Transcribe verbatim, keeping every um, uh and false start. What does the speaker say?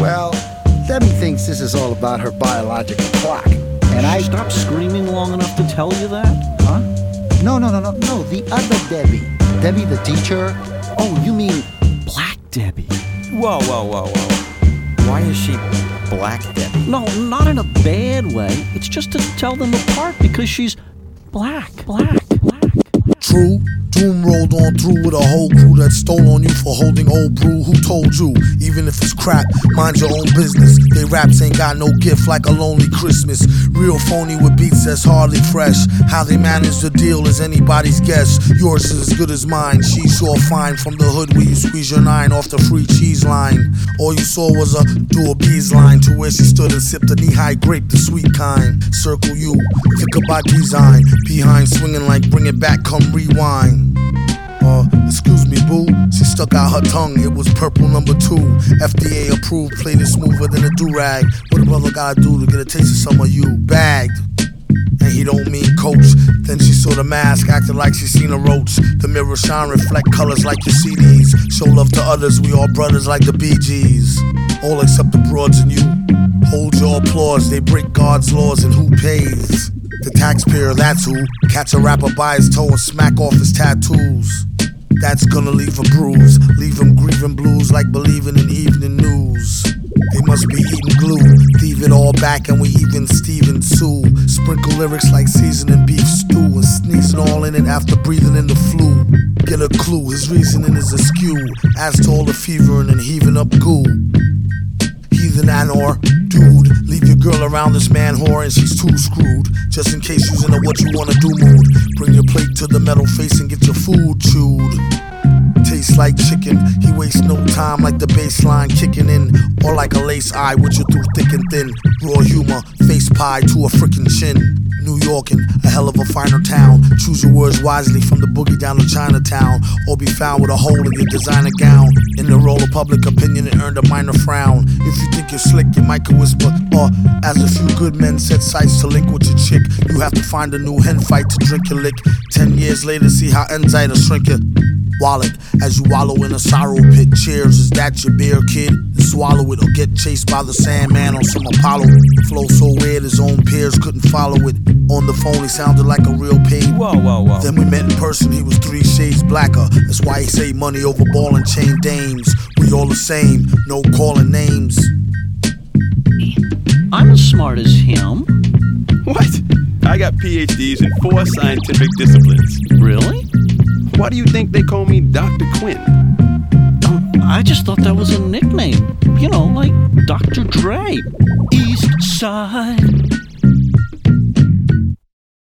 Well, Debbie thinks this is all about her biological clock. And I... Stop screaming long enough to tell you that? Huh? No, no, no, no, no, the other Debbie. Debbie the teacher. Oh, you mean Black Debbie? Whoa, whoa, whoa, whoa. Why is she Black Debbie? No, not in a bad way. It's just to tell them apart because she's black, black, black, black. True. Doom rolled on through with a whole crew that stole on you for holding old brew. Who told you? Even if it's crap, mind your own business. They raps ain't got no gift like a lonely Christmas. Real phony with beats that's hardly fresh. How they manage the deal is anybody's guess. Yours is as good as mine. She's sure fine from the hood where you squeeze your nine off the free cheese line. All you saw was a do a bees line to where she stood and sipped a knee-high grape, the sweet kind. Circle you, think about design. Behind swinging like bring it back, come rewind. Uh, excuse me, boo. She stuck out her tongue, it was purple number two. F D A approved, played it smoother than a do-rag. What a brother gotta do to get a taste of some of you? Bagged. And he don't mean coach. Then she saw the mask, acted like she seen a roach. The mirror shine, reflect colors like your C Ds. Show love to others, we all brothers like the Bee Gees. All except the broads and you. Hold your applause, they break God's laws and who pays? The taxpayer, that's who. Catch a rapper by his toe and smack off his tattoos. That's gonna leave a bruise, leave him grieving blues like believing in evening news. They must be eating glue, thieve it all back and we even Steven Sue. Sprinkle lyrics like seasoning beef stew and sneezing all in it after breathing in the flu. Get a clue, his reasoning is askew, as to all the fevering and heaving up goo. Heathen Anor, dude, leave your girl around this man whore and she's too screwed. Just in case you's in a what you wanna do mood. Bring your plate to the metal face and get your food chewed. Tastes like chicken, he wastes no time like the bass line kicking in. Or like a lace eye with you through thick and thin. Raw humor, face pie to a frickin' chin. New Yorkin', a hell of a finer town. Choose your words wisely from the boogie down to Chinatown. Or be found with a hole in your designer gown. In the role of public opinion it earned a minor frown. If you think you're slick, you might could whisper. Or as a few good men set sights to link with your chick, you have to find a new hen fight to drink your lick. Ten years later, see how enzite will shrink your wallet as you wallow in a sorrow pit. Cheers, is that your beer, kid? And swallow it or get chased by the Sandman on some Apollo. Flow so weird his own peers couldn't follow it. On the phone he sounded like a real page. Whoa, whoa, whoa. Then we met in person, he was three shades blacker. That's why he say money over ball and chain dames. We all the same, no calling names. I'm as smart as him. What? I got P H Ds in four scientific disciplines. Really? Why do you think they call me Doctor Quinn? Um, I just thought that was a nickname. You know, like Doctor Dre. East Side.